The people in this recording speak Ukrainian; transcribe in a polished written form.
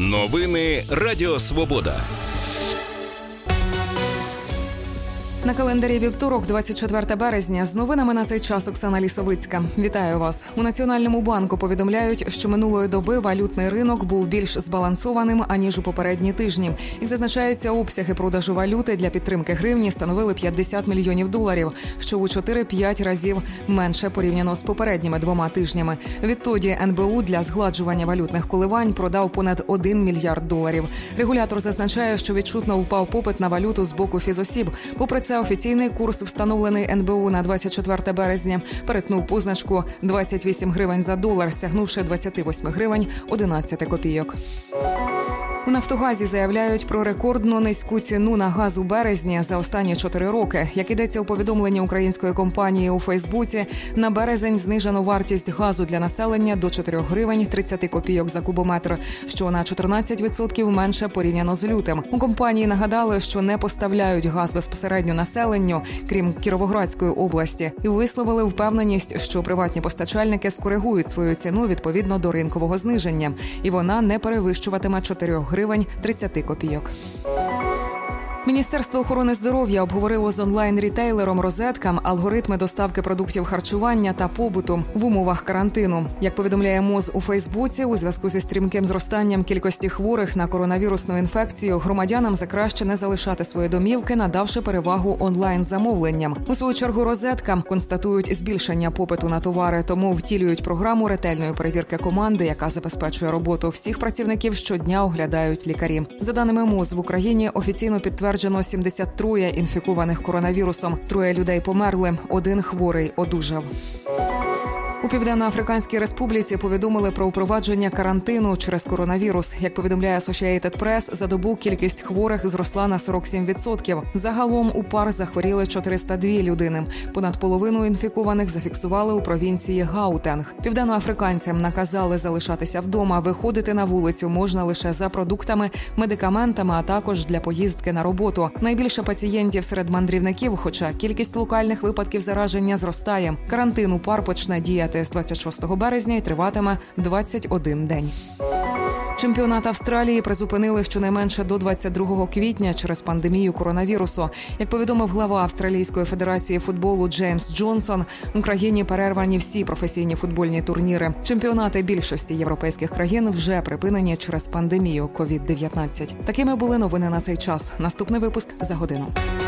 Новини Радіо Свобода. На календарі вівторок, 24 березня. З новинами на цей час Оксана Лісовицька. Вітаю вас. У Національному банку повідомляють, що минулої доби валютний ринок був більш збалансованим, аніж у попередні тижні. Як зазначається, обсяги продажу валюти для підтримки гривні становили $50 мільйонів, що у 4-5 разів менше порівняно з попередніми 2 тижнями. Відтоді НБУ для згладжування валютних коливань продав понад $1 мільярд. Регулятор зазначає, що відчутно впав попит на валюту з боку фізосіб. Попри це, офіційний курс, встановлений НБУ на 24 березня, перетнув позначку 28 гривень за долар, сягнувши 28 гривень 11 копійок. У «Нафтогазі» заявляють про рекордно низьку ціну на газ у березні за останні 4 роки. Як йдеться у повідомленні української компанії у Фейсбуці, на березень знижено вартість газу для населення до 4 гривень 30 копійок за кубометр, що на 14% менше порівняно з лютим. У компанії нагадали, що не поставляють газ безпосередньо населенню, крім Кіровоградської області, і висловили впевненість, що приватні постачальники скоригують свою ціну відповідно до ринкового зниження, і вона не перевищуватиме 4 гривень 30 копійок. Міністерство охорони здоров'я обговорило з онлайн-рітейлером «Розетка» алгоритми доставки продуктів харчування та побуту в умовах карантину. Як повідомляє МОЗ у Фейсбуці, у зв'язку зі стрімким зростанням кількості хворих на коронавірусну інфекцію, громадянам закраще не залишати свої домівки, надавши перевагу онлайн-замовленням. У свою чергу «Розетка» констатують збільшення попиту на товари, тому втілюють програму ретельної перевірки команди, яка забезпечує роботу всіх працівників, щодня оглядають лікарі. За даними МОЗ, в Україні офіційно підтверджено 73 інфікованих коронавірусом. 3 людей померли, 1 хворий одужав. У Південно-Африканській Республіці повідомили про впровадження карантину через коронавірус. Як повідомляє Associated Press, за добу кількість хворих зросла на 47%. Загалом у ПАР захворіли 402 людини. Понад половину інфікованих зафіксували у провінції Гаутенг. Південноафриканцям наказали залишатися вдома, виходити на вулицю можна лише за продуктами, медикаментами, а також для поїздки на роботу. Найбільше пацієнтів серед мандрівників, хоча кількість локальних випадків зараження зростає. Карантин у ПАР почне діяти з 26 березня і триватиме 21 день. Чемпіонат Австралії призупинили щонайменше до 22 квітня через пандемію коронавірусу. Як повідомив глава Австралійської федерації футболу Джеймс Джонсон, в Україні перервані всі професійні футбольні турніри. Чемпіонати більшості європейських країн вже припинені через пандемію COVID-19. Такими були новини на цей час. Наступний випуск за годину.